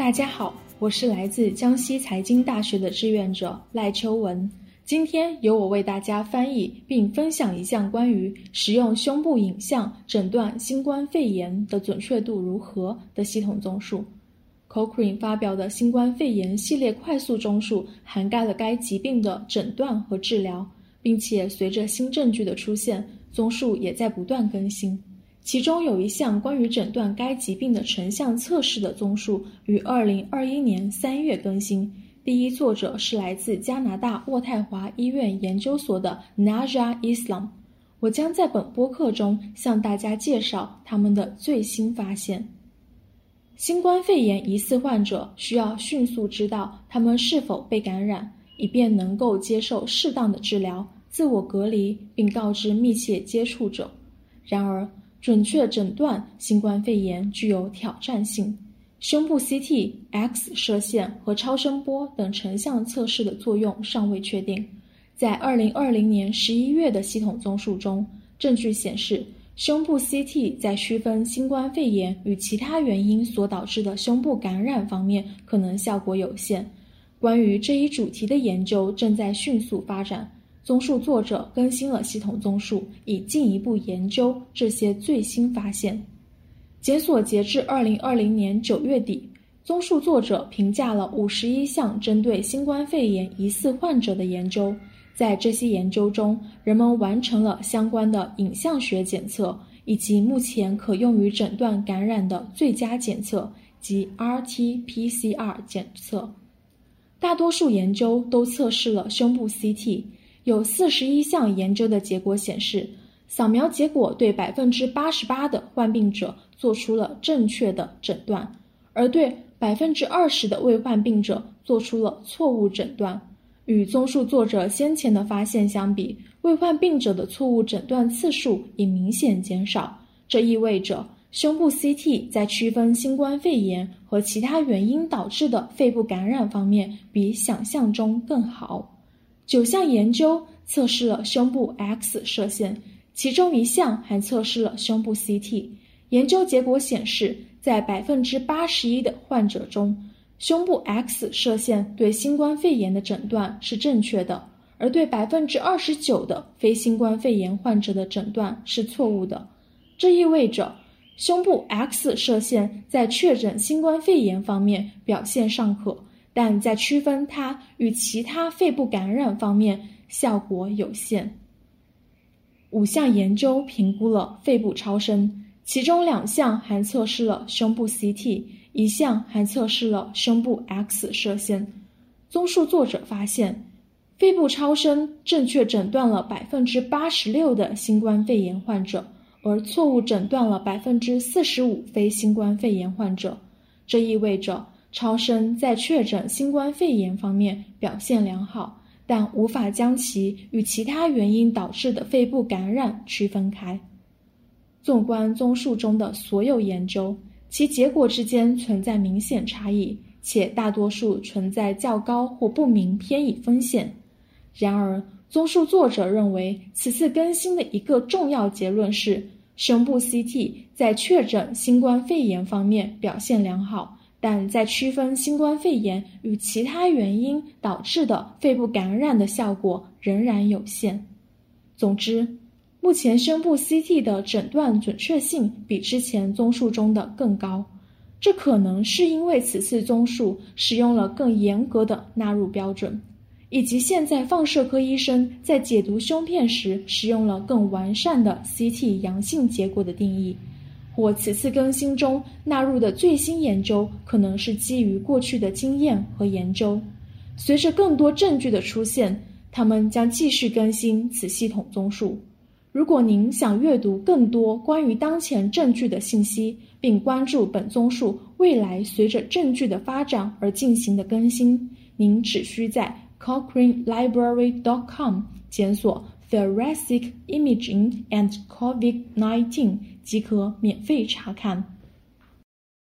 大家好，我是来自江西财经大学的志愿者赖秋文。今天由我为大家翻译并分享一项关于使用胸部影像诊断新冠肺炎的准确度如何的系统综述。Cochrane 发表的新冠肺炎系列快速综述涵盖了该疾病的诊断和治疗，并且随着新证据的出现，综述也在不断更新。其中有一项关于诊断该疾病的成像测试的综述于2021年3月更新，第一作者是来自加拿大渥太华医院研究所的 Najah Islam。 我将在本播客中向大家介绍他们的最新发现。新冠肺炎疑似患者需要迅速知道他们是否被感染，以便能够接受适当的治疗，自我隔离并告知密切接触者。然而准确诊断新冠肺炎具有挑战性，胸部 CT、X 射线和超声波等成像测试的作用尚未确定。在2020年11月的系统综述中，证据显示胸部 CT 在区分新冠肺炎与其他原因所导致的胸部感染方面可能效果有限。关于这一主题的研究正在迅速发展，综述作者更新了系统综述，以进一步研究这些最新发现。检索截至2020年9月底，综述作者评价了51项针对新冠肺炎疑似患者的研究。在这些研究中，人们完成了相关的影像学检测，以及目前可用于诊断感染的最佳检测，即 RT-PCR 检测。大多数研究都测试了胸部 CT，有41项研究的结果显示，扫描结果对 88% 的患病者做出了正确的诊断，而对 20% 的未患病者做出了错误诊断。与综述作者先前的发现相比，未患病者的错误诊断次数已明显减少，这意味着胸部 CT 在区分新冠肺炎和其他原因导致的肺部感染方面比想象中更好。9项研究测试了胸部 X 射线，其中1项还测试了胸部 CT。 研究结果显示，在 81% 的患者中，胸部 X 射线对新冠肺炎的诊断是正确的，而对 29% 的非新冠肺炎患者的诊断是错误的。这意味着胸部 X 射线在确诊新冠肺炎方面表现尚可，但在区分它与其他肺部感染方面效果有限。5项研究评估了肺部超声，其中2项还测试了胸部 CT， 1项还测试了胸部 X 射线。综述作者发现，肺部超声正确诊断了 86% 的新冠肺炎患者，而错误诊断了 45% 非新冠肺炎患者。这意味着超声在确诊新冠肺炎方面表现良好，但无法将其与其他原因导致的肺部感染区分开。纵观综述中的所有研究，其结果之间存在明显差异，且大多数存在较高或不明偏倚风险。然而，综述作者认为此次更新的一个重要结论是，胸部 CT 在确诊新冠肺炎方面表现良好，但在区分新冠肺炎与其他原因导致的肺部感染的效果仍然有限。总之，目前胸部 CT 的诊断准确性比之前综述中的更高，这可能是因为此次综述使用了更严格的纳入标准，以及现在放射科医生在解读胸片时使用了更完善的 CT 阳性结果的定义。或此次更新中纳入的最新研究可能是基于过去的经验和研究。随着更多证据的出现，他们将继续更新此系统综述。如果您想阅读更多关于当前证据的信息，并关注本综述未来随着证据的发展而进行的更新，您只需在 CochraneLibrary.com 检索 Thoracic Imaging and COVID-19 即可免费查看。